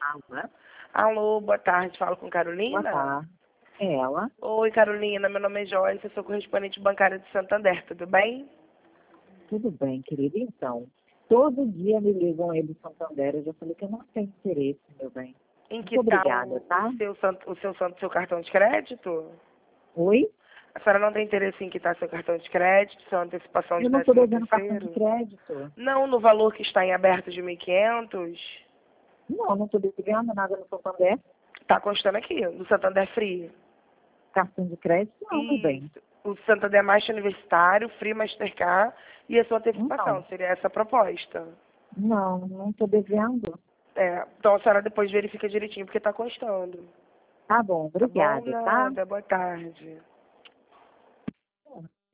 Alô? Alô, boa tarde, falo com Boa Carolina? tarde. É ela? Oi, Carolina, meu nome é Joyce, eu sou correspondente bancária de Santander, tudo bem? Tudo bem, querida? Então, todo dia me ligam aí do Santander. Eu já falei que eu não tenho interesse, meu bem. Em Muito que tal obrigada, tá? seu cartão de crédito? Oi? A senhora não tem interesse em quitar seu cartão de crédito, sua antecipação de Eu não estou 13º devendo cartão de terceiro? crédito. Não, no valor que está em aberto de 1.500? Não estou devendo nada no Santander. Está constando aqui, no Santander Free. Cartão de crédito, não, meu bem. Isso. O Santander Master Universitário, Free Mastercard e a sua antecipação, Não, seria essa a proposta. não estou devendo. Então a senhora depois verifica direitinho porque está constando. Tá bom, Tá bom? obrigada, tá? Nada. Boa tarde.